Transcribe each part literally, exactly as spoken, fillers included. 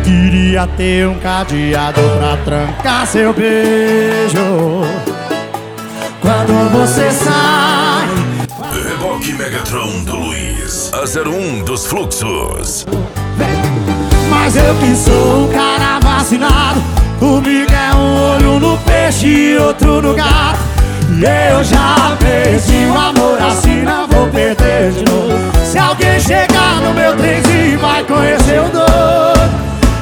Queria ter um cadeado pra trancar seu beijo quando você sai. Reboque Megatron do Luiz, a zero um dos fluxos. Mas eu que sou um cara vacinado, comigo é um olho no peixe e outro no gato. E eu já perdi o amor, assim não vou perder de novo. Se alguém chegar no meu trenzinho vai conhecer o doido.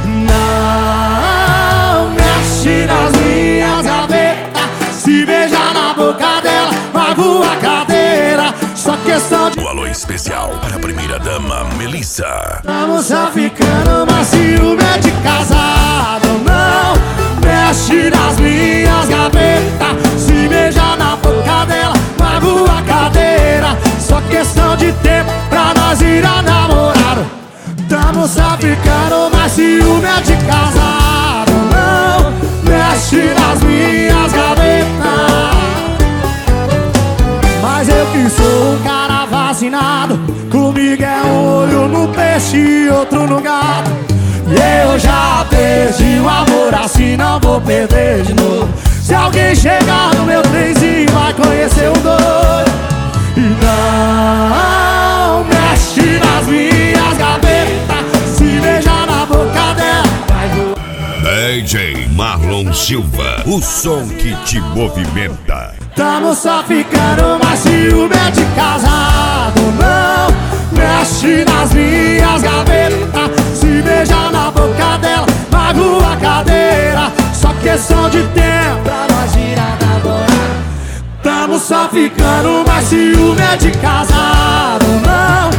Não mexe nas minhas gavetas, se beijar na boca dela vai voar cadeira. Só questão de... O alô especial para a primeira dama, Melissa. Vamos só ficando, mas ciúme é de casado. Não mexe nas minhas gavetas, se beijar na boca dela vai voar cadeira. Só questão de tempo pra nós ir a namorar. Tamo só ficando, mas ciúme é de casado. Não mexe nas minhas gavetas. Mas eu que sou um cara vacinado, comigo é um olho no peixe e outro no gato. E eu já perdi o amor, assim não vou perder de novo. Se alguém chegar no meu trenzinho vai conhecer o doido. E não mexe nas minhas gavetas, se beijar na boca dela vai voar. D J Marlon Silva, o som que te movimenta. Tamo só ficando, mas ciúme é de casado. Não mexe nas minhas gavetas, se beijar na boca dela vai voar cadeira. Só questão de tempo pra nós ir a namorar. Tamo só ficando, mas ciúme é de casado. Não